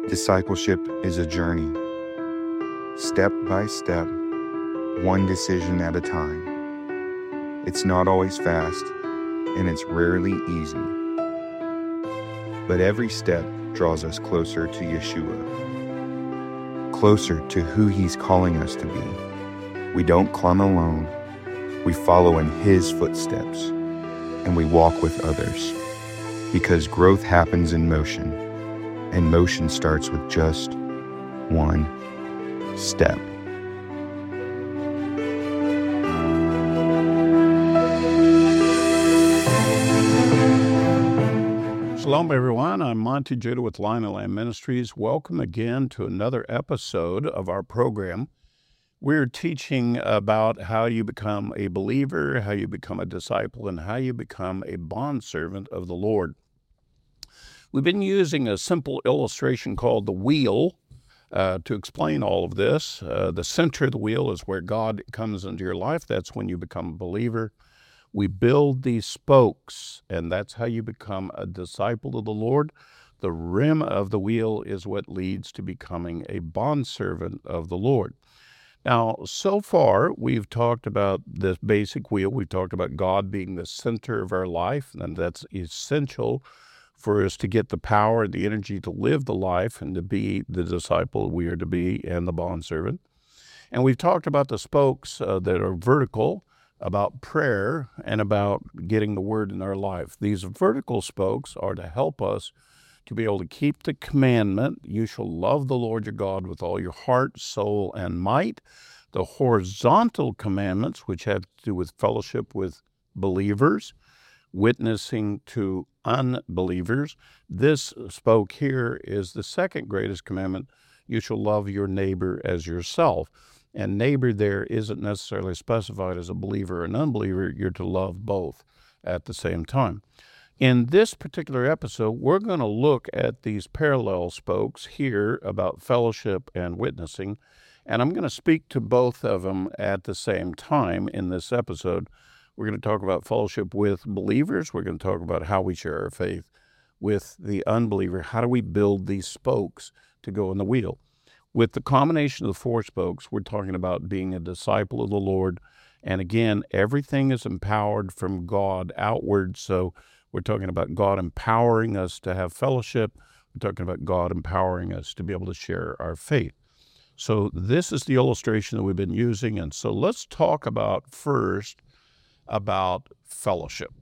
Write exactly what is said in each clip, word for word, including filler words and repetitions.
Discipleship is a journey, step by step, one decision at a time. It's not always fast, and it's rarely easy. But every step draws us closer to Yeshua, closer to who He's calling us to be. We don't climb alone. We follow in His footsteps, and we walk with others, because growth happens in motion, and motion starts with just one step. Shalom, everyone. I'm Monty Judah with Lion and Lamb Ministries. Welcome again to another episode of our program. We're teaching about how you become a believer, how you become a disciple, and how you become a bondservant of the Lord. We've been using a simple illustration called the wheel uh, to explain all of this. Uh, the center of the wheel is where God comes into your life. That's when you become a believer. We build these spokes, and that's how you become a disciple of the Lord. The rim of the wheel is what leads to becoming a bondservant of the Lord. Now, so far, we've talked about this basic wheel. We've talked about God being the center of our life, and that's essential for us to get the power and the energy to live the life and to be the disciple we are to be and the bondservant. And we've talked about the spokes uh, that are vertical, about prayer, and about getting the word in our life. These vertical spokes are to help us to be able to keep the commandment, you shall love the Lord your God with all your heart, soul, and might. The horizontal commandments, which have to do with fellowship with believers, witnessing to unbelievers. This spoke here is the second greatest commandment. You shall love your neighbor as yourself. And neighbor there isn't necessarily specified as a believer or an unbeliever. You're to love both at the same time. In this particular episode, we're going to look at these parallel spokes here about fellowship and witnessing. And I'm going to speak to both of them at the same time in this episode. We're going to talk about fellowship with believers. We're going to talk about how we share our faith with the unbeliever. How do we build these spokes to go in the wheel? With the combination of the four spokes, we're talking about being a disciple of the Lord. And again, everything is empowered from God outward. So we're talking about God empowering us to have fellowship. We're talking about God empowering us to be able to share our faith. So this is the illustration that we've been using. And so let's talk about first about fellowship.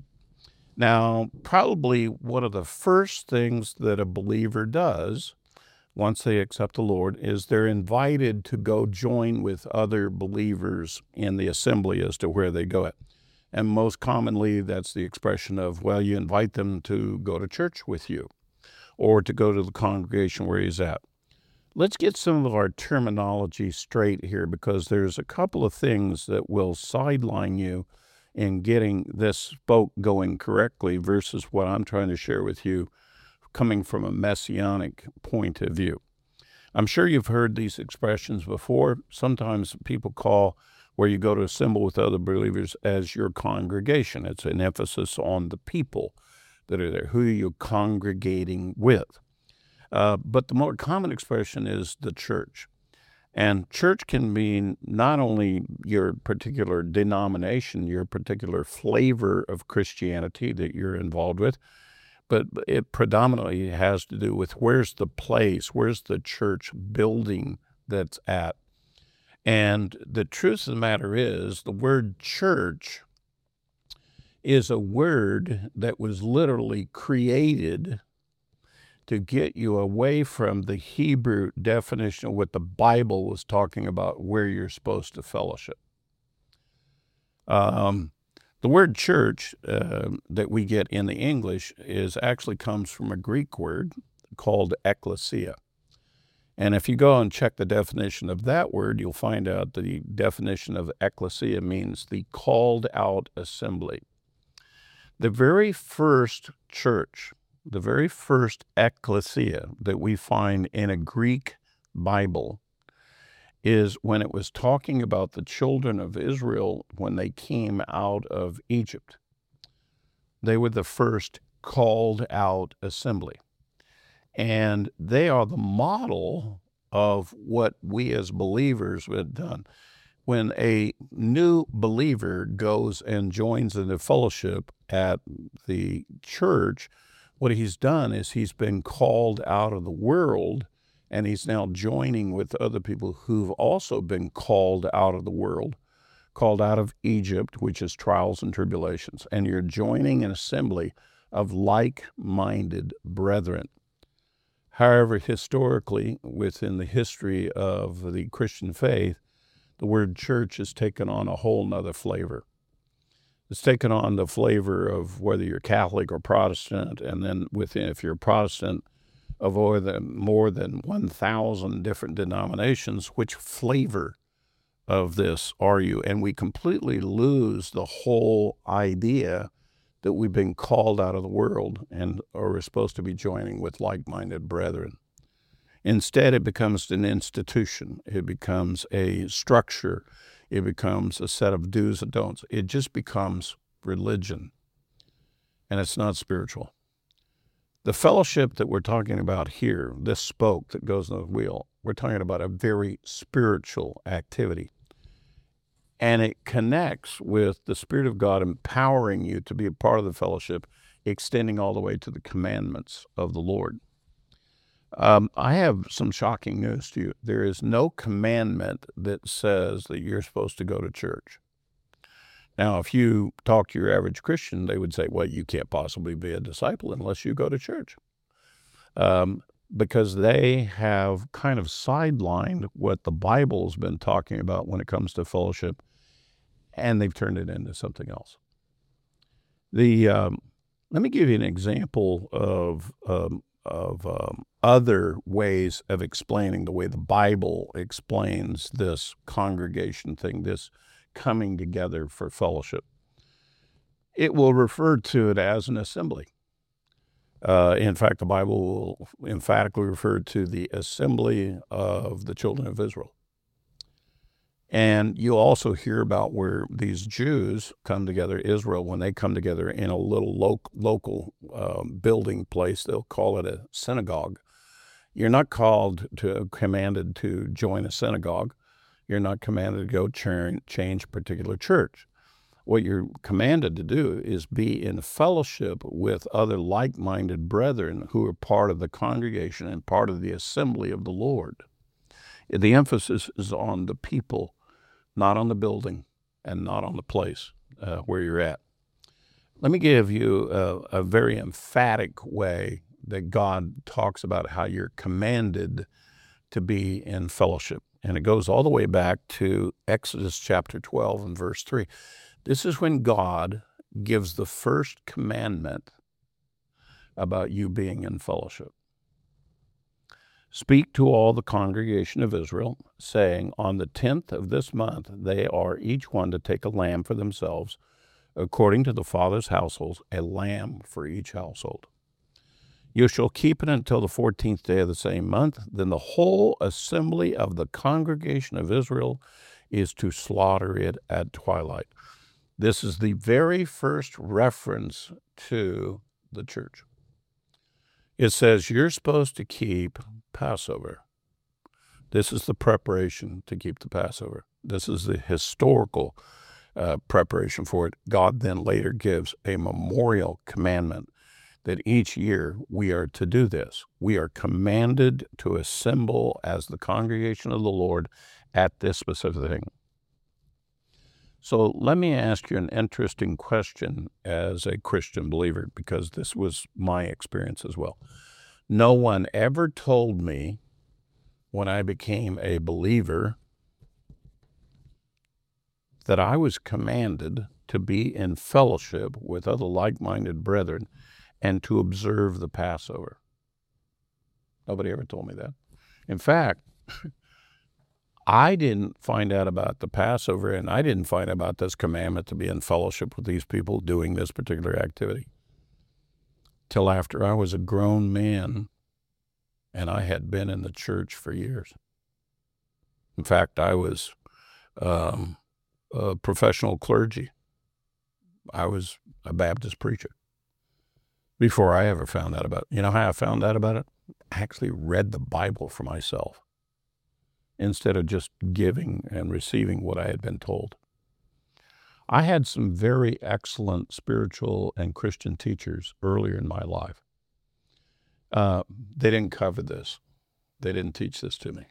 Now, probably one of the first things that a believer does once they accept the Lord is they're invited to go join with other believers in the assembly as to where they go at. And most commonly, that's the expression of, well, you invite them to go to church with you or to go to the congregation where he's at. Let's get some of our terminology straight here, because there's a couple of things that will sideline you in getting this spoke going correctly versus what I'm trying to share with you coming from a messianic point of view. I'm sure you've heard these expressions before. Sometimes people call where you go to assemble with other believers as your congregation. It's an emphasis on the people that are there. Who are you congregating with? Uh, but the more common expression is the church. And church can mean not only your particular denomination, your particular flavor of Christianity that you're involved with, but it predominantly has to do with where's the place, where's the church building that's at. And the truth of the matter is, the word church is a word that was literally created to get you away from the Hebrew definition of what the Bible was talking about, where you're supposed to fellowship. Um, the word church uh, that we get in the English is actually comes from a Greek word called ekklesia. And if you go and check the definition of that word, you'll find out the definition of ekklesia means the called out assembly. The very first church, the very first ekklesia that we find in a Greek Bible is when it was talking about the children of Israel when they came out of Egypt. They were the first called out assembly. And they are the model of what we as believers have done. When a new believer goes and joins in the fellowship at the church, what he's done is he's been called out of the world, and he's now joining with other people who've also been called out of the world, called out of Egypt, which is trials and tribulations. And you're joining an assembly of like-minded brethren. However, historically, within the history of the Christian faith, the word church has taken on a whole nother flavor. It's taken on the flavor of whether you're Catholic or Protestant, and then within, if you're Protestant, of more than, more than one thousand different denominations. Which flavor of this are you? And we completely lose the whole idea that we've been called out of the world and are supposed to be joining with like-minded brethren. Instead, it becomes an institution. It becomes a structure. It becomes a set of do's and don'ts. It just becomes religion, and it's not spiritual. The fellowship that we're talking about here, this spoke that goes in the wheel, we're talking about a very spiritual activity. And it connects with the Spirit of God empowering you to be a part of the fellowship, extending all the way to the commandments of the Lord. Um, I have some shocking news to you. There is no commandment that says that you're supposed to go to church. Now, if you talk to your average Christian, they would say, well, you can't possibly be a disciple unless you go to church. Um, because they have kind of sidelined what the Bible's been talking about when it comes to fellowship, and they've turned it into something else. The um, let me give you an example of um, of um, other ways of explaining the way the Bible explains this congregation thing, this coming together for fellowship. It will refer to it as an assembly. Uh, in fact, the Bible will emphatically refer to the assembly of the children of Israel. And you'll also hear about where these Jews come together, Israel, when they come together in a little lo- local uh, building place, they'll call it a synagogue. You're not called to, commanded to join a synagogue. You're not commanded to go ch- change a particular church. What you're commanded to do is be in fellowship with other like-minded brethren who are part of the congregation and part of the assembly of the Lord. The emphasis is on the people, not on the building and not on the place uh, where you're at. Let me give you a, a very emphatic way that God talks about how you're commanded to be in fellowship. And it goes all the way back to Exodus chapter twelve and verse three. This is when God gives the first commandment about you being in fellowship. Speak to all the congregation of Israel, saying, on the tenth of this month they are each one to take a lamb for themselves, according to the father's households, a lamb for each household. You shall keep it until the fourteenth day of the same month. Then the whole assembly of the congregation of Israel is to slaughter it at twilight. This is the very first reference to the church. It says you're supposed to keep Passover. This is the preparation to keep the Passover. This is the historical uh, preparation for it. God then later gives a memorial commandment that each year we are to do this. We are commanded to assemble as the congregation of the Lord at this specific thing. So let me ask you an interesting question as a Christian believer, because this was my experience as well. No one ever told me when I became a believer that I was commanded to be in fellowship with other like-minded brethren and to observe the Passover. Nobody ever told me that. In fact, I didn't find out about the Passover, and I didn't find out about this commandment to be in fellowship with these people doing this particular activity till after I was a grown man and I had been in the church for years. In fact, I was um, a professional clergy. I was a Baptist preacher before I ever found out about it. You know how I found out about it? actually read the Bible for myself instead of just giving and receiving what I had been told. I had some very excellent spiritual and Christian teachers earlier in my life. Uh, they didn't cover this. They didn't teach this to me.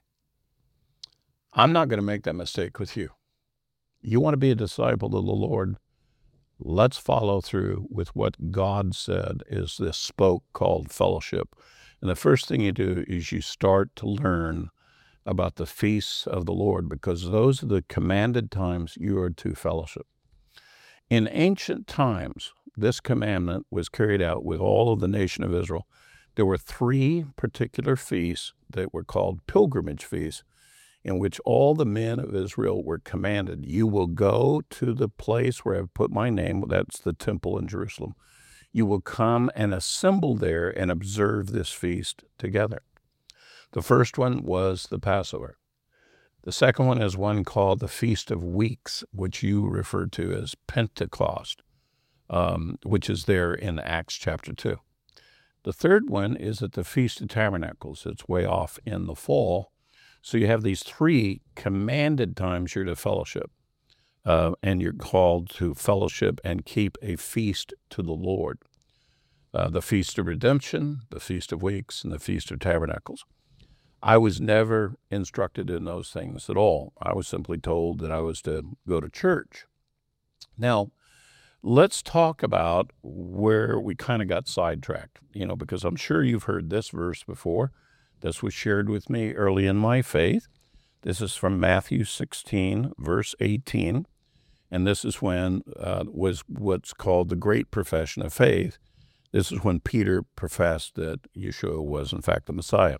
I'm not going to make that mistake with you. You want to be a disciple of the Lord, let's follow through with what God said is this spoke called fellowship. And the first thing you do is you start to learn about the feasts of the Lord, because those are the commanded times you are to fellowship. In ancient times, this commandment was carried out with all of the nation of Israel. There were three particular feasts that were called pilgrimage feasts, in which all the men of Israel were commanded, you will go to the place where I've put my name, that's the temple in Jerusalem. You will come and assemble there and observe this feast together. The first one was the Passover. The second one is one called the Feast of Weeks, which you refer to as Pentecost, um, which is there in Acts chapter two. The third one is at the Feast of Tabernacles. It's way off in the fall. So you have these three commanded times you're to fellowship, uh, and you're called to fellowship and keep a feast to the Lord. Uh, the Feast of Redemption, the Feast of Weeks, and the Feast of Tabernacles. I was never instructed in those things at all. I was simply told that I was to go to church. Now, let's talk about where we kind of got sidetracked, you know, because I'm sure you've heard this verse before. This was shared with me early in my faith. This is from Matthew sixteen, verse eighteen, and this is when uh, was what's called the Great Profession of Faith. This is when Peter professed that Yeshua was, in fact, the Messiah.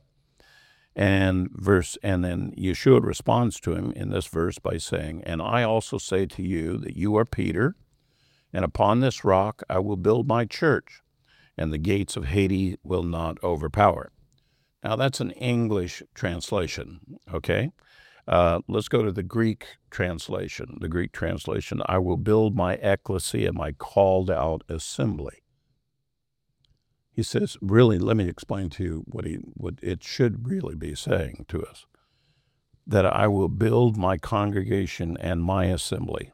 And verse, and then Yeshua responds to him in this verse by saying, and I also say to you that you are Peter, and upon this rock I will build my church, and the gates of Hades will not overpower it. Now, that's an English translation, okay? Uh, let's go to the Greek translation. The Greek translation, I will build my ecclesia, my called out assembly. He says, really, let me explain to you what, he, what it should really be saying to us, that I will build my congregation and my assembly.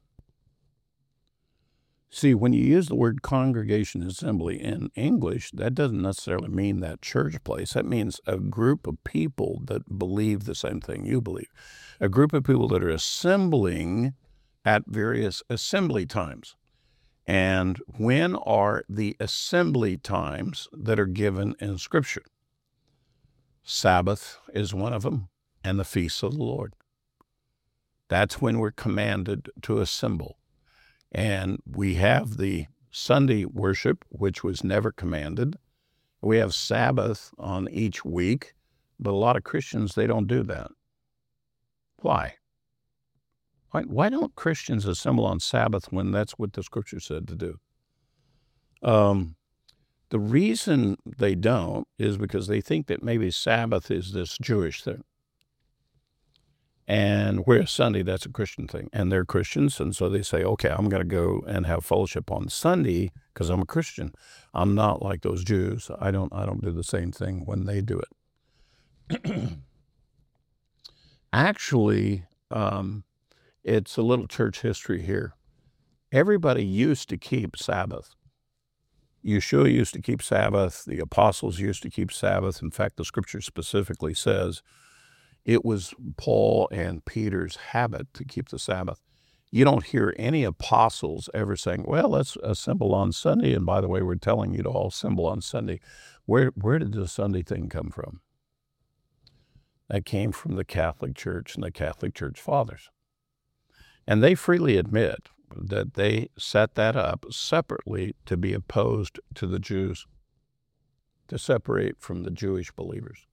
See, when you use the word congregation assembly in English, that doesn't necessarily mean that church place. That means a group of people that believe the same thing you believe. A group of people that are assembling at various assembly times. And when are the assembly times that are given in Scripture? Sabbath is one of them, and the feasts of the Lord. That's when we're commanded to assemble. And we have the Sunday worship, which was never commanded. We have Sabbath on each week, but a lot of Christians, they don't do that. Why? Why, why don't Christians assemble on Sabbath when that's what the Scripture said to do? Um, the reason they don't is because they think that maybe Sabbath is this Jewish thing. And whereas Sunday, that's a Christian thing. And they're Christians, and so they say, okay, I'm going to go and have fellowship on Sunday because I'm a Christian. I'm not like those Jews. I don't I don't do the same thing when they do it. Actually, um, it's a little church history here. Everybody used to keep Sabbath. Yeshua used to keep Sabbath. The apostles used to keep Sabbath. In fact, the Scripture specifically says it was Paul and Peter's habit to keep the Sabbath. You don't hear any apostles ever saying, well, let's assemble on Sunday. And by the way, we're telling you to all assemble on Sunday. Where, where did the Sunday thing come from? That came from the Catholic Church and the Catholic Church Fathers. And they freely admit that they set that up separately to be opposed to the Jews, to separate from the Jewish believers.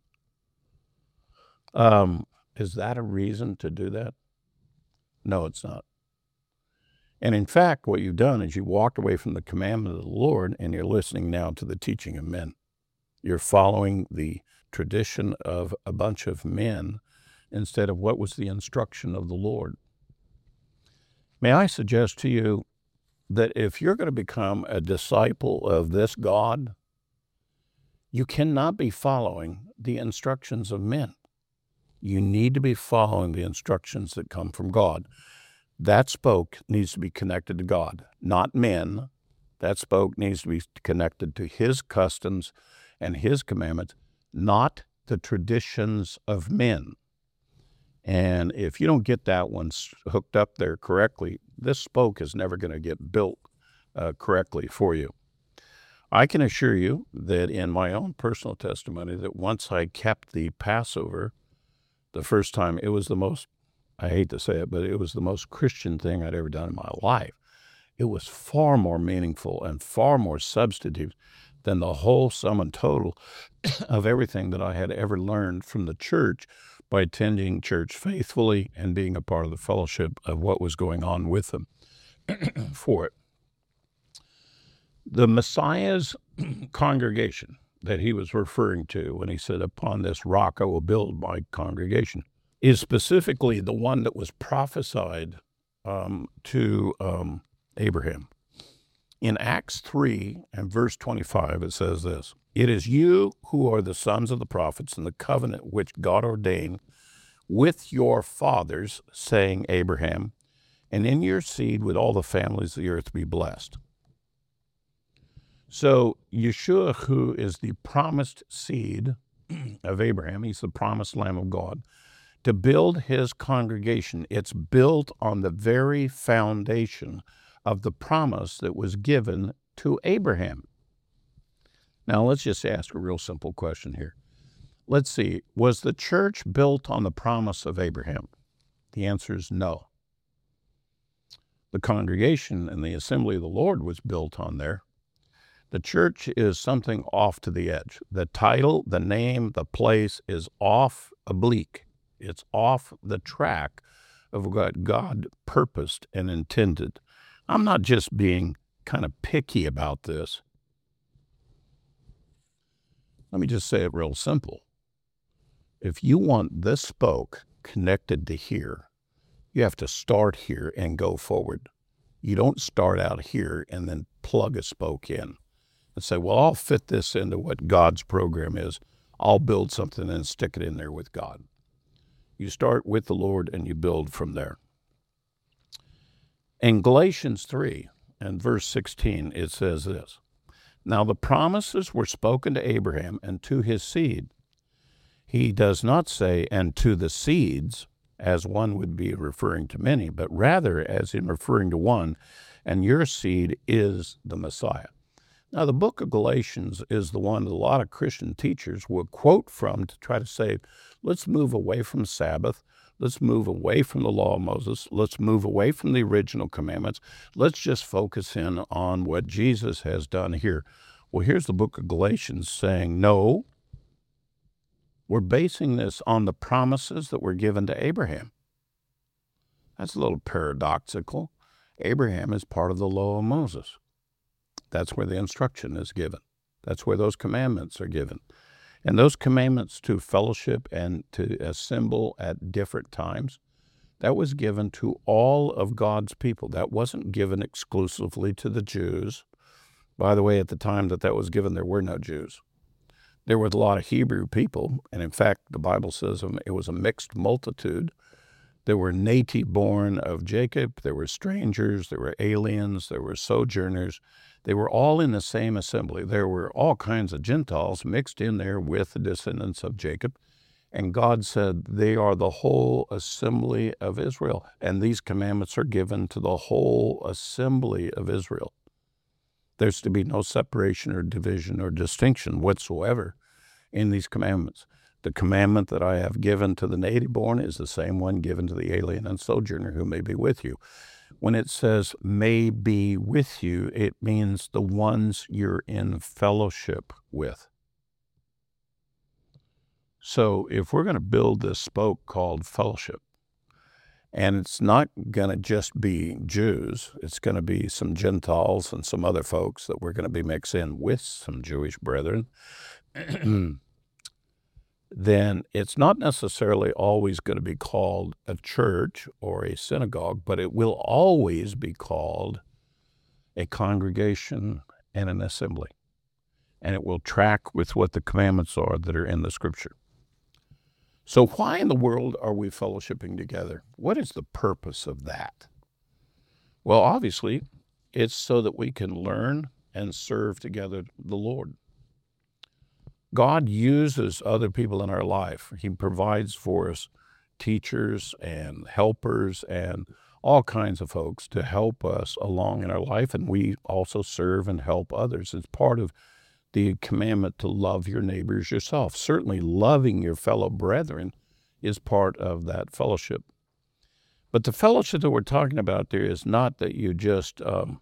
Um, is that a reason to do that? No, it's not. And in fact, what you've done is you walked away from the commandment of the Lord, and you're listening now to the teaching of men. You're following the tradition of a bunch of men instead of what was the instruction of the Lord. May I suggest to you that if you're going to become a disciple of this God, You cannot be following the instructions of men. You need to be following the instructions that come from God. That spoke needs to be connected to God, not men. That spoke needs to be connected to His customs and His commandments, not the traditions of men. And if you don't get that one hooked up there correctly, this spoke is never going to get built uh, correctly for you. I can assure you that in my own personal testimony, that once I kept the Passover, the first time, it was the most, I hate to say it, but it was the most Christian thing I'd ever done in my life. It was far more meaningful and far more substantive than the whole sum and total of everything that I had ever learned from the church by attending church faithfully and being a part of the fellowship of what was going on with them for it. The Messiah's congregation that he was referring to when he said, upon this rock I will build my congregation, is specifically the one that was prophesied um, to um, Abraham. In Acts three and verse twenty-five, it says this, "It is you who are the sons of the prophets and the covenant which God ordained with your fathers, saying, Abraham, and in your seed would all the families of the earth be blessed." So Yeshua, who is the promised seed of Abraham, he's the promised Lamb of God, to build his congregation, it's built on the very foundation of the promise that was given to Abraham. Now, let's just ask a real simple question here. Let's see, was the church built on the promise of Abraham? The answer is no. The congregation and the assembly of the Lord was built on there. The church is something off to the edge. The title, the name, the place is off oblique. It's off the track of what God purposed and intended. I'm not just being kind of picky about this. Let me just say it real simple. If you want this spoke connected to here, you have to start here and go forward. You don't start out here and then plug a spoke in and say, well, I'll fit this into what God's program is. I'll build something and stick it in there with God. You start with the Lord and you build from there. In Galatians three and verse sixteen, it says this, "Now the promises were spoken to Abraham and to his seed." He does not say, "and to the seeds," as one would be referring to many, but rather as in referring to one, and your seed is the Messiah. Now, the book of Galatians is the one that a lot of Christian teachers will quote from to try to say, let's move away from Sabbath. Let's move away from the law of Moses. Let's move away from the original commandments. Let's just focus in on what Jesus has done here. Well, here's the book of Galatians saying, no, we're basing this on the promises that were given to Abraham. That's a little paradoxical. Abraham is part of the law of Moses. That's where the instruction is given. That's where those commandments are given. And those commandments to fellowship and to assemble at different times, that was given to all of God's people. That wasn't given exclusively to the Jews. By the way, at the time that that was given, there were no Jews. There were a lot of Hebrew people, and in fact, the Bible says it was a mixed multitude. There were native born of Jacob, there were strangers, there were aliens, there were sojourners. They were all in the same assembly. There were all kinds of Gentiles mixed in there with the descendants of Jacob. And God said, they are the whole assembly of Israel. And these commandments are given to the whole assembly of Israel. There's to be no separation or division or distinction whatsoever in these commandments. The commandment that I have given to the native born is the same one given to the alien and sojourner who may be with you. When it says may be with you, it means the ones you're in fellowship with. So if we're going to build this spoke called fellowship, and it's not going to just be Jews, it's going to be some Gentiles and some other folks that we're going to be mixed in with some Jewish brethren, then it's not necessarily always going to be called a church or a synagogue, but it will always be called a congregation and an assembly. and it will track with what the commandments are that are in the Scripture. So why in the world are we fellowshipping together? What is the purpose of that? Well, obviously, it's so that we can learn and serve together the Lord. God uses other people in our life. He provides for us teachers and helpers and all kinds of folks to help us along in our life, and we also serve and help others. It's part of the commandment to love your neighbors yourself. Certainly loving your fellow brethren is part of that fellowship. But the fellowship that we're talking about there is not that you just um,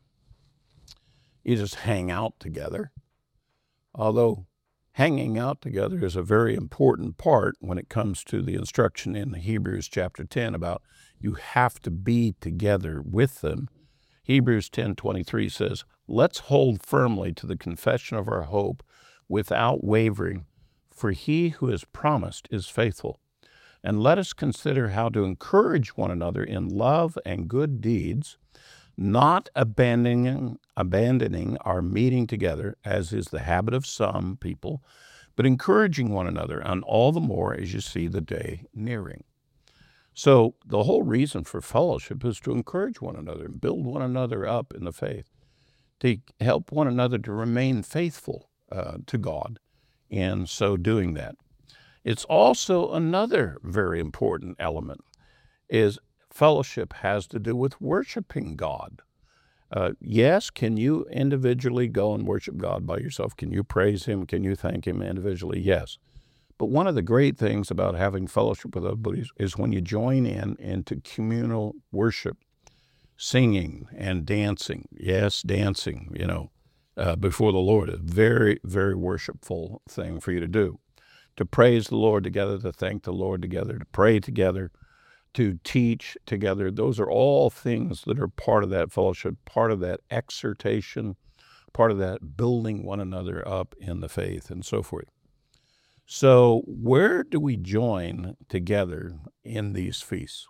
you just hang out together, although hanging out together is a very important part when it comes to the instruction in Hebrews chapter ten about you have to be together with them. Hebrews ten twenty-three says, "Let's hold firmly to the confession of our hope without wavering, for he who has promised is faithful. And let us consider how to encourage one another in love and good deeds, not abandoning, abandoning our meeting together, as is the habit of some people, but encouraging one another, and all the more as you see the day nearing." So the whole reason for fellowship is to encourage one another and build one another up in the faith, to help one another to remain faithful uh, to God, and so doing that. It's also another very important element is fellowship has to do with worshiping God. Uh, yes, can you individually go and worship God by yourself? Can you praise Him? Can you thank Him individually? Yes. But one of the great things about having fellowship with other believers is when you join in into communal worship, singing and dancing. Yes, dancing, you know, uh, before the Lord is a very, very worshipful thing for you to do. To praise the Lord together, to thank the Lord together, to pray together, to teach together. Those are all things that are part of that fellowship, part of that exhortation, part of that building one another up in the faith and so forth. So where do we join together in these feasts?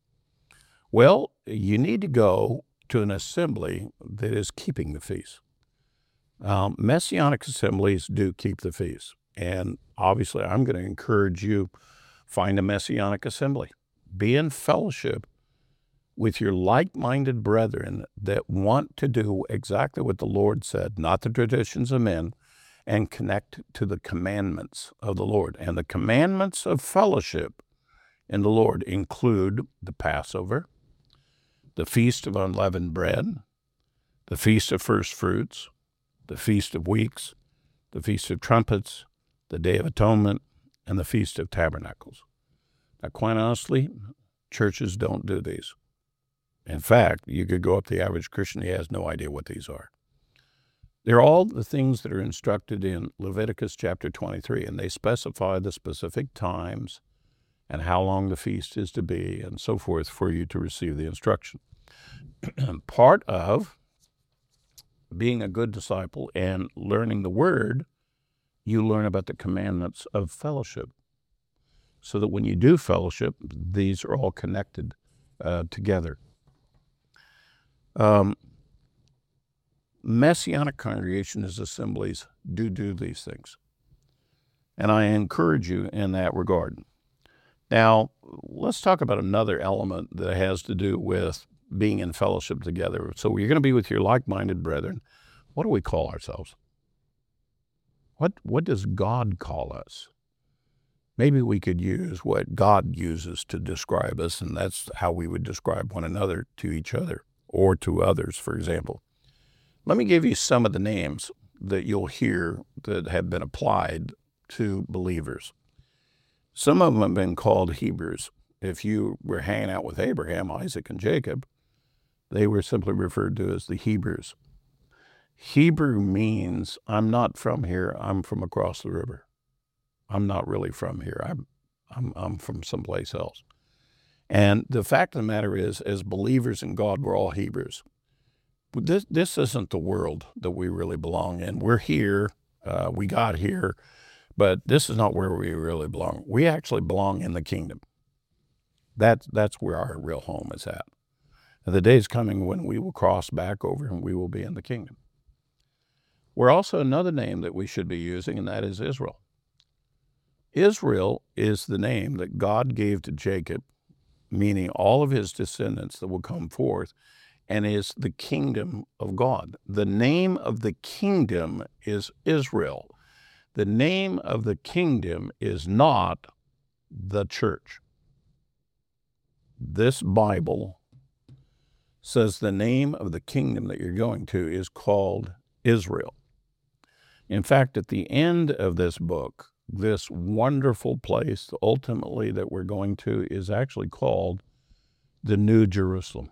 Well, you need to go to an assembly that is keeping the feast. Um, Messianic assemblies do keep the feast. And obviously, I'm going to encourage you, find a Messianic assembly. Be in fellowship with your like-minded brethren that want to do exactly what the Lord said, not the traditions of men, and connect to the commandments of the Lord. And the commandments of fellowship in the Lord include the Passover, the Feast of Unleavened Bread, the Feast of First Fruits, the Feast of Weeks, the Feast of Trumpets, the Day of Atonement, and the Feast of Tabernacles. Now, quite honestly, churches don't do these. In fact, you could go up to the average Christian, he has no idea what these are. They're all the things that are instructed in Leviticus chapter twenty-three, and they specify the specific times and how long the feast is to be and so forth for you to receive the instruction. Part of being a good disciple and learning the Word, you learn about the commandments of fellowship, so that when you do fellowship, these are all connected uh, together. Um, Messianic congregations, assemblies do do these things, and I encourage you in that regard. Now, let's talk about another element that has to do with being in fellowship together. So you're going to be with your like-minded brethren. What do we call ourselves? What what does God call us? Maybe we could use what God uses to describe us, and that's how we would describe one another to each other or to others, for example. Let me give you some of the names that you'll hear that have been applied to believers. Some of them have been called Hebrews. If you were hanging out with Abraham, Isaac, and Jacob, they were simply referred to as the Hebrews. Hebrew means I'm not from here, I'm from across the river. I'm not really from here. I'm, I'm, I'm from someplace else. And the fact of the matter is, as believers in God, we're all Hebrews. This, this isn't the world that we really belong in. We're here, uh, we got here, but this is not where we really belong. We actually belong in the kingdom. That, that's where our real home is at. And the day is coming when we will cross back over and we will be in the kingdom. We're also another name that we should be using, and that is Israel. Israel is the name that God gave to Jacob, meaning all of his descendants that will come forth, and is the kingdom of God. The name of the kingdom is Israel. The name of the kingdom is not the church. This Bible says the name of the kingdom that you're going to is called Israel. In fact, at the end of this book, this wonderful place, ultimately, that we're going to is actually called the New Jerusalem.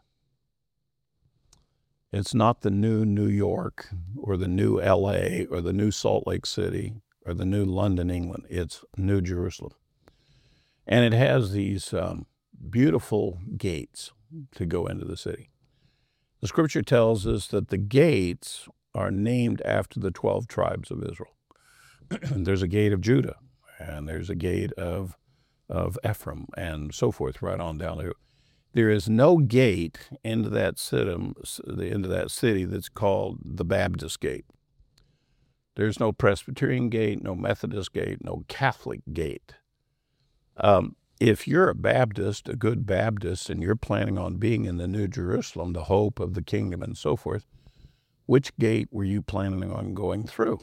It's not the new New York or the new L A or the new Salt Lake City or the new London, England. It's New Jerusalem. And it has these um, beautiful gates to go into the city. The scripture tells us that the gates are named after the twelve tribes of Israel. There's a gate of Judah, and there's a gate of, of Ephraim, and so forth, right on down there. There is no gate into that city, into that city that's called the Baptist gate. There's no Presbyterian gate, no Methodist gate, no Catholic gate. Um, if you're a Baptist, a good Baptist, and you're planning on being in the New Jerusalem, the hope of the kingdom and so forth, which gate were you planning on going through?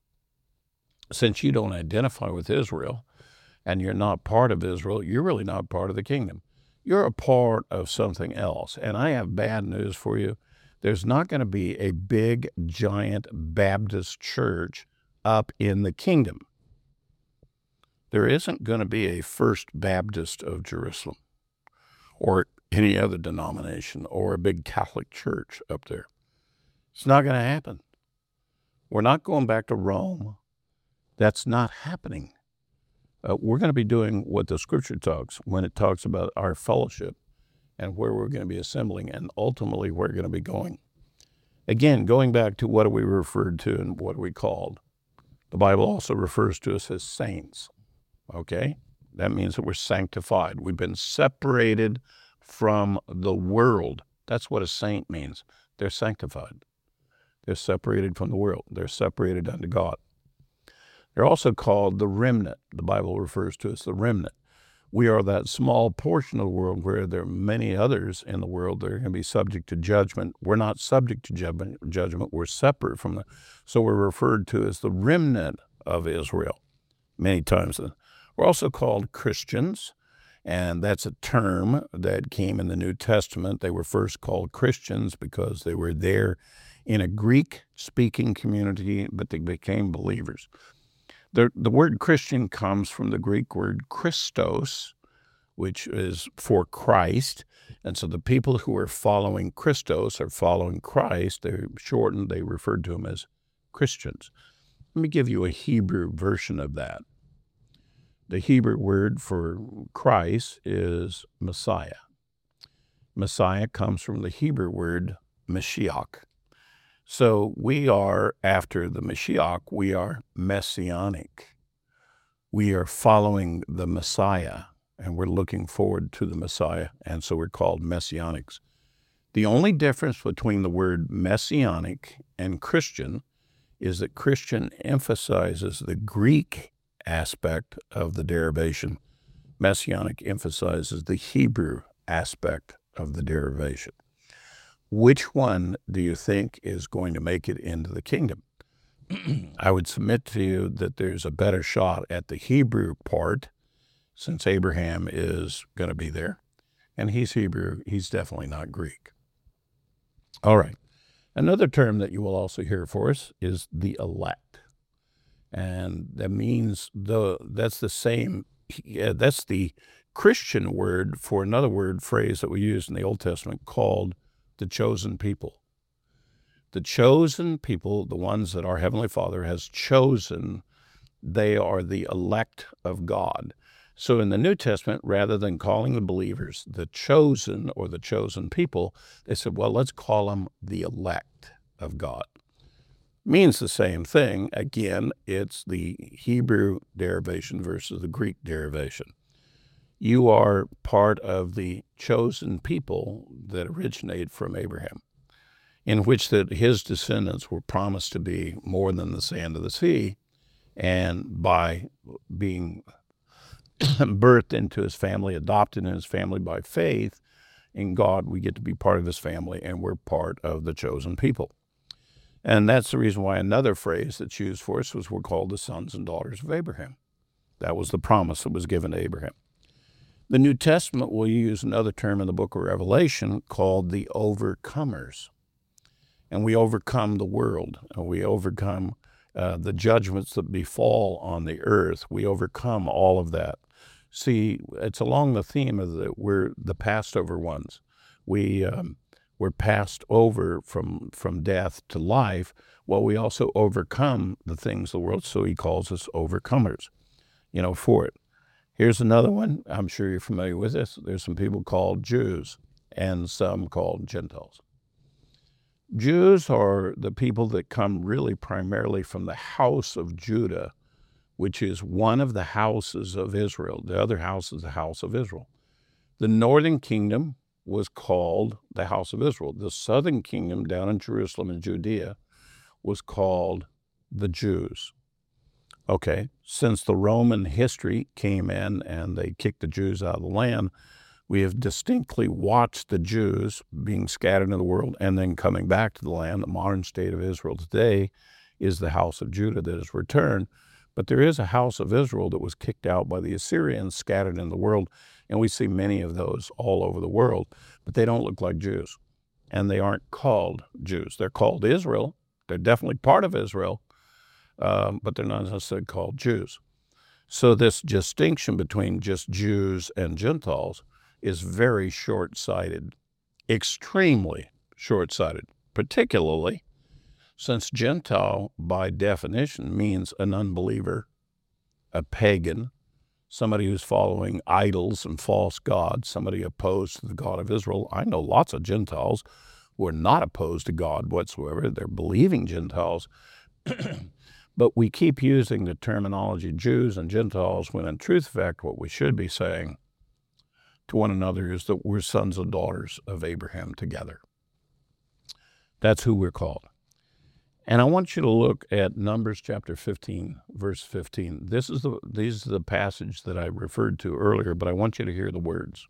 Since you don't identify with Israel and you're not part of Israel, you're really not part of the kingdom. You're a part of something else. And I have bad news for you. There's not going to be a big, giant Baptist church up in the kingdom. There isn't going to be a First Baptist of Jerusalem or any other denomination or a big Catholic church up there. It's not going to happen. We're not going back to Rome. That's not happening. Uh, we're going to be doing what the scripture talks when it talks about our fellowship and where we're going to be assembling and ultimately where we're going to be going. Again, going back to what are we referred to and what are we called? The Bible also refers to us as saints, okay? That means that we're sanctified. We've been separated from the world. That's what a saint means. They're sanctified. They're separated from the world. They're separated unto God. They're also called the remnant. The Bible refers to us as the remnant. We are that small portion of the world where there are many others in the world that are going to be subject to judgment. We're not subject to judgment. judgment. We're separate from them. So we're referred to as the remnant of Israel many times. We're also called Christians, and that's a term that came in the New Testament. They were first called Christians because they were there in a Greek-speaking community, but they became believers. The, the word Christian comes from the Greek word Christos, which is for Christ. And so the people who are following Christos or following Christ, they're shortened, they referred to them as Christians. Let me give you a Hebrew version of that. The Hebrew word for Christ is Messiah. Messiah comes from the Hebrew word Mashiach. So we are, after the Mashiach, we are messianic. We are following the Messiah, and we're looking forward to the Messiah, and so we're called messianics. The only difference between the word messianic and Christian is that Christian emphasizes the Greek aspect of the derivation. Messianic emphasizes the Hebrew aspect of the derivation. Which one do you think is going to make it into the kingdom? I would submit to you that there's a better shot at the Hebrew part, since Abraham is going to be there, and he's Hebrew. He's definitely not Greek. All right. Another term that you will also hear for us is the elect. And that means, the that's the same, yeah, that's the Christian word for another word phrase that we use in the Old Testament called the chosen people. The chosen people, the ones that our Heavenly Father has chosen, they are the elect of God. So in the New Testament, rather than calling the believers the chosen or the chosen people, they said, well, let's call them the elect of God. Means the same thing. Again, it's the Hebrew derivation versus the Greek derivation. You are part of the chosen people that originate from Abraham. in which that his descendants were promised to be more than the sand of the sea, and by being birthed into his family, adopted in his family by faith in God, we get to be part of his family, and we're part of the chosen people. And that's the reason why another phrase that's used for us was we're called the sons and daughters of Abraham. That was the promise that was given to Abraham. The New Testament will use another term in the book of Revelation called the overcomers. And we overcome the world, and we overcome uh, the judgments that befall on the earth. We overcome all of that. See, it's along the theme of the we're the Passover ones. We um, we're passed over from from death to life. Well, we also overcome the things of the world. So he calls us overcomers, you know, for it. Here's another one. I'm sure you're familiar with this. There's some people called Jews and some called Gentiles. Jews are the people that come really primarily from the house of Judah, which is one of the houses of Israel. The other house is the house of Israel. The northern kingdom was called the house of Israel. The southern kingdom down in Jerusalem and Judea was called the Jews. Okay, since the Roman history came in and they kicked the Jews out of the land, we have distinctly watched the Jews being scattered in the world and then coming back to the land. The modern state of Israel today is the house of Judah that has returned. But there is a house of Israel that was kicked out by the Assyrians, scattered in the world, and we see many of those all over the world. But they don't look like Jews, and they aren't called Jews. They're called Israel. They're definitely part of Israel, um, but they're not necessarily called Jews. So this distinction between just Jews and Gentiles is very short-sighted, extremely short-sighted, particularly since Gentile, by definition, means an unbeliever, a pagan, somebody who's following idols and false gods, somebody opposed to the God of Israel. I know lots of Gentiles who are not opposed to God whatsoever. They're believing Gentiles. But we keep using the terminology Jews and Gentiles when in truth, in fact, what we should be saying to one another is that we're sons and daughters of Abraham together. That's who we're called. And I want you to look at Numbers chapter fifteen, verse fifteen. This is the these are the passage that I referred to earlier, but I want you to hear the words.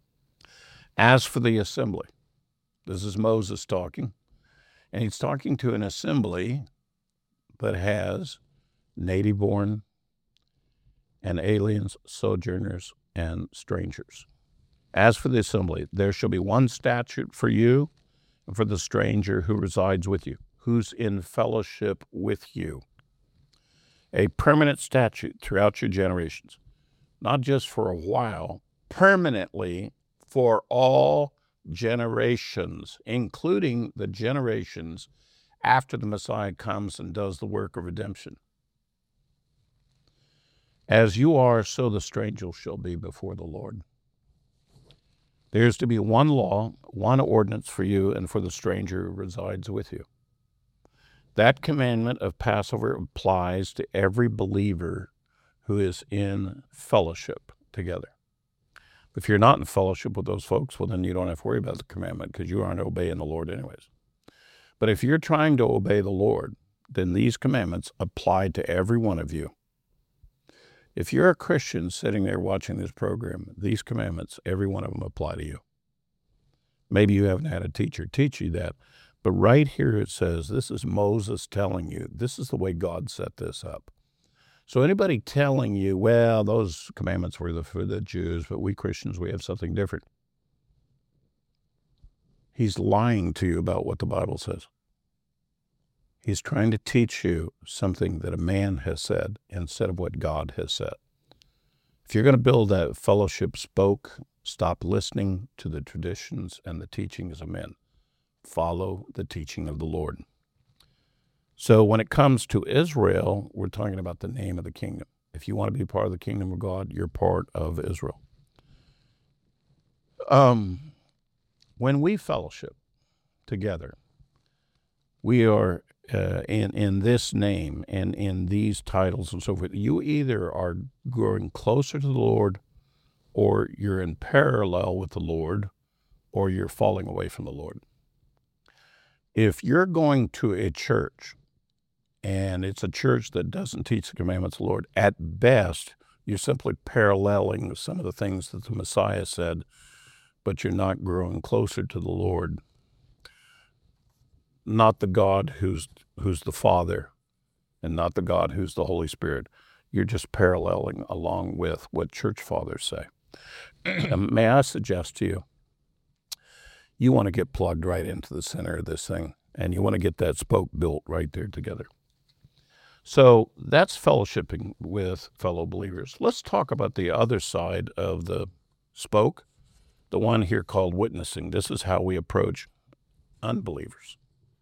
As for the assembly, this is Moses talking, and he's talking to an assembly that has native-born and aliens, sojourners, and strangers. As for the assembly, there shall be one statute for you and for the stranger who resides with you, who's in fellowship with you. A permanent statute throughout your generations, not just for a while, permanently for all generations, including the generations after the Messiah comes and does the work of redemption. As you are, so the stranger shall be before the Lord. There is to be one law, one ordinance for you and for the stranger who resides with you. That commandment of Passover applies to every believer who is in fellowship together. If you're not in fellowship with those folks, well, then you don't have to worry about the commandment because you aren't obeying the Lord anyways. But if you're trying to obey the Lord, then these commandments apply to every one of you. If you're a Christian sitting there watching this program, these commandments, every one of them apply to you. Maybe you haven't had a teacher teach you that, but right here it says, this is Moses telling you, this is the way God set this up. So anybody telling you, well, those commandments were for the Jews, but we Christians, we have something different. He's lying to you about what the Bible says. He's trying to teach you something that a man has said instead of what God has said. If you're going to build a fellowship spoke, stop listening to the traditions and the teachings of men. Follow the teaching of the Lord. So when it comes to Israel, we're talking about the name of the kingdom. If you want to be part of the kingdom of God, you're part of Israel. Um, when we fellowship together, we are uh, in, in this name and in these titles and so forth. You either are growing closer to the Lord, or you're in parallel with the Lord, or you're falling away from the Lord. If you're going to a church and it's a church that doesn't teach the commandments of the Lord, at best, you're simply paralleling some of the things that the Messiah said, but you're not growing closer to the Lord, not the God who's who's the Father, and not the God who's the Holy Spirit. You're just paralleling along with what church fathers say. And may I suggest to you, you want to get plugged right into the center of this thing, and you want to get that spoke built right there together. So that's fellowshipping with fellow believers. Let's talk about the other side of the spoke, the one here called witnessing. This is how we approach unbelievers.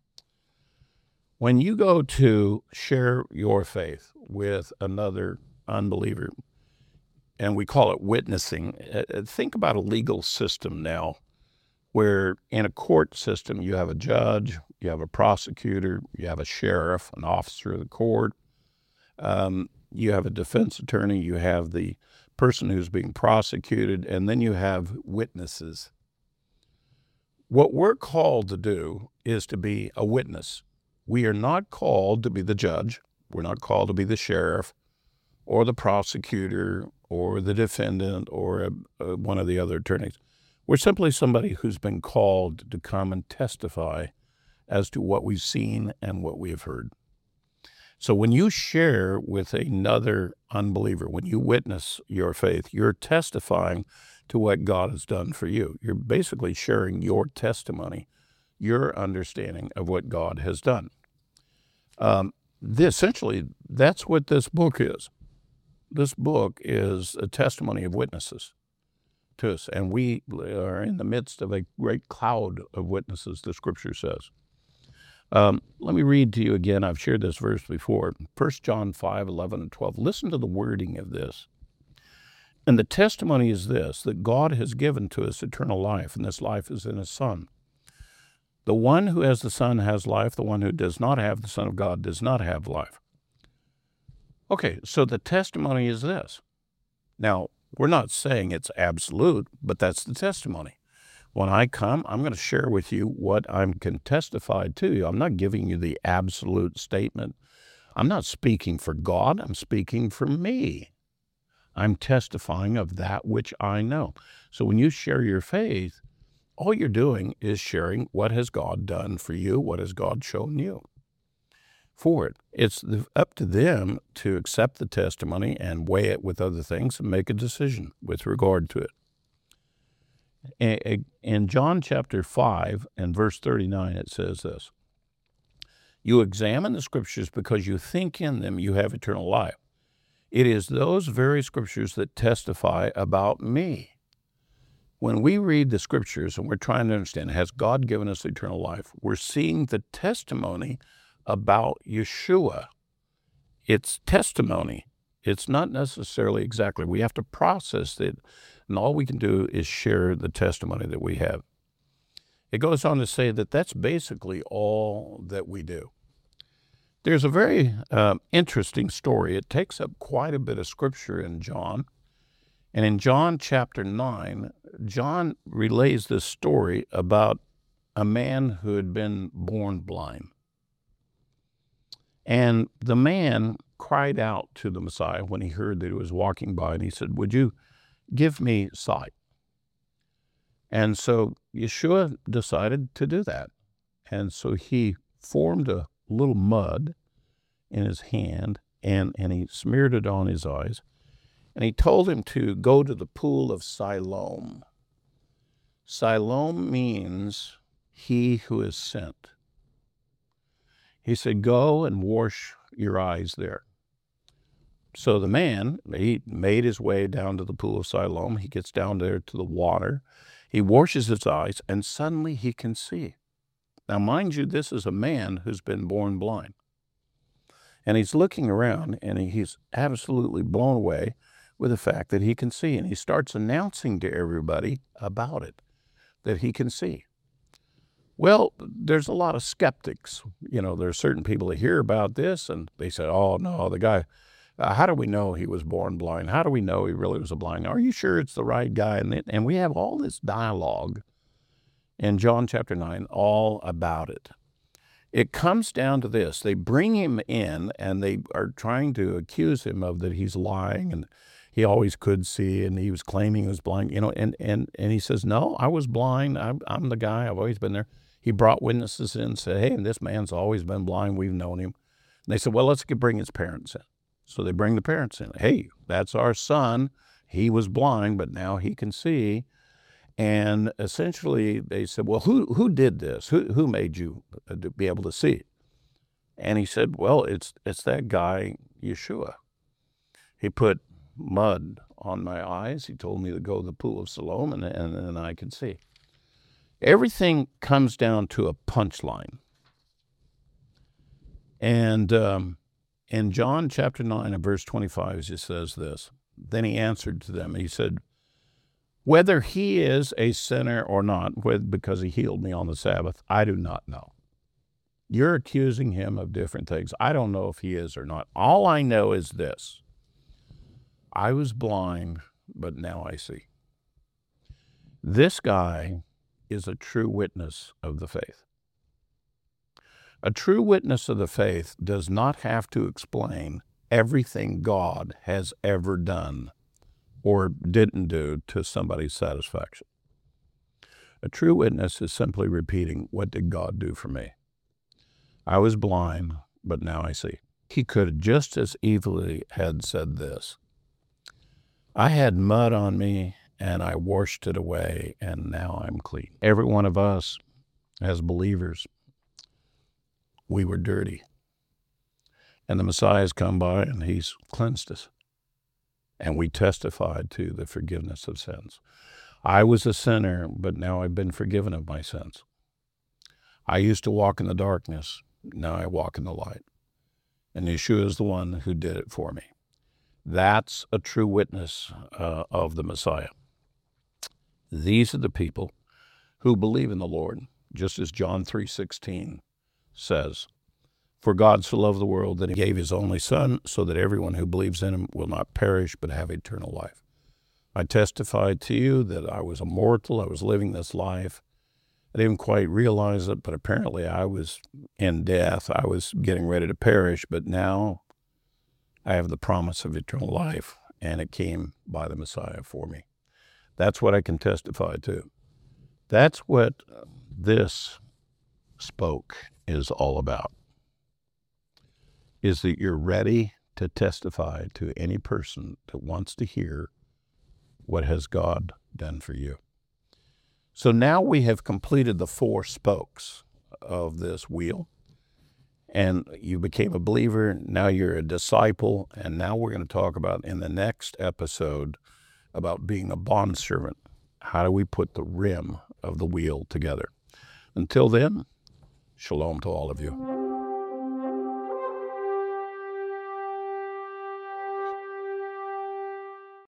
When you go to share your faith with another unbeliever, and we call it witnessing, think about a legal system now where in a court system you have a judge, you have a prosecutor, you have a sheriff, an officer of the court, um, you have a defense attorney, you have the person who's being prosecuted, and then you have witnesses. What we're called to do is to be a witness. We are not called to be the judge. We're not called to be the sheriff or the prosecutor or the defendant or a, a, one of the other attorneys. We're simply somebody who's been called to come and testify as to what we've seen and what we have heard. So when you share with another unbeliever, when you witness your faith, you're testifying to what God has done for you. You're basically sharing your testimony, your understanding of what God has done. Um, this, essentially, that's what this book is. This book is a testimony of witnesses to us, and we are in the midst of a great cloud of witnesses, the Scripture says. Um, let me read to you again. I've shared this verse before. First John five, eleven, and twelve. Listen to the wording of this. And the testimony is this, that God has given to us eternal life, and this life is in His Son. The one who has the Son has life. The one who does not have the Son of God does not have life. Okay, so the testimony is this. Now, we're not saying it's absolute, but that's the testimony. When I come, I'm going to share with you what I can testify to you. I'm not giving you the absolute statement. I'm not speaking for God. I'm speaking for me. I'm testifying of that which I know. So when you share your faith, all you're doing is sharing what has God done for you, what has God shown you for it. It's up to them to accept the testimony and weigh it with other things and make a decision with regard to it. In John chapter five and verse thirty-nine, it says this, "You examine the Scriptures because you think in them you have eternal life. It is those very Scriptures that testify about me." When we read the Scriptures and we're trying to understand, has God given us eternal life? We're seeing the testimony about Yeshua. It's testimony. It's not necessarily exactly. We have to process it, and all we can do is share the testimony that we have. It goes on to say that that's basically all that we do. There's a very uh, interesting story. It takes up quite a bit of Scripture in John. And in John chapter nine, John relays this story about a man who had been born blind. And the man cried out to the Messiah when he heard that he was walking by, and he said, "Would you give me sight?" And so Yeshua decided to do that. And so he formed a little mud in his hand, and, and he smeared it on his eyes. And he told him to go to the pool of Siloam. Siloam means he who is sent. He said, "Go and wash your eyes there." So the man, he made his way down to the pool of Siloam. He gets down there to the water. He washes his eyes, and suddenly he can see. Now, mind you, this is a man who's been born blind. And he's looking around, and he's absolutely blown away with the fact that he can see. And he starts announcing to everybody about it, that he can see. Well, there's a lot of skeptics. You know, there are certain people that hear about this, and they say, "Oh, no, the guy, uh, how do we know he was born blind? How do we know he really was a blind? Are you sure it's the right guy?" And, and we have all this dialogue in John chapter nine all about it. It comes down to this. They bring him in, and they are trying to accuse him of that he's lying, and he always could see, and he was claiming he was blind, you know, and, and, and he says, no, I was blind. I'm, I'm the guy. I've always been there. He brought witnesses in and said, hey, this man's always been blind. We've known him. And they said, well, let's get, bring his parents in. So they bring the parents in. Hey, that's our son. He was blind, but now he can see. And essentially they said, well, who who did this? Who who made you to be able to see? And he said, well, it's it's that guy, Yeshua. He put mud on my eyes. He told me to go to the pool of Siloam, and and then I could see. Everything comes down to a punchline. And um, in John chapter nine and verse twenty-five, it says this. Then he answered to them, he said, whether he is a sinner or not, because he healed me on the Sabbath, I do not know. You're accusing him of different things. I don't know if he is or not. All I know is this. I was blind, but now I see. This guy is a true witness of the faith. A true witness of the faith does not have to explain everything God has ever done or didn't do to somebody's satisfaction. A true witness is simply repeating, what did God do for me? I was blind, but now I see. He could just as easily had said this. I had mud on me, and I washed it away, and now I'm clean. Every one of us, as believers, we were dirty. And the Messiah's come by, and he's cleansed us. And we testified to the forgiveness of sins. I was a sinner, but now I've been forgiven of my sins. I used to walk in the darkness. Now I walk in the light. And Yeshua is the one who did it for me. That's a true witness uh, of the Messiah. These are the people who believe in the Lord, just as John three sixteen says. For God so loved the world that he gave his only Son, so that everyone who believes in him will not perish but have eternal life. I testified to you that I was immortal. I was living this life. I didn't quite realize it, but apparently I was in death. I was getting ready to perish, but now I have the promise of eternal life, and it came by the Messiah for me. That's what I can testify to. That's what this spoke is all about. Is that you're ready to testify to any person that wants to hear what has God done for you. So now we have completed the four spokes of this wheel, and you became a believer. Now you're a disciple, and now we're going to talk about in the next episode about being a bondservant. How do we put the rim of the wheel together? Until then, shalom to all of you.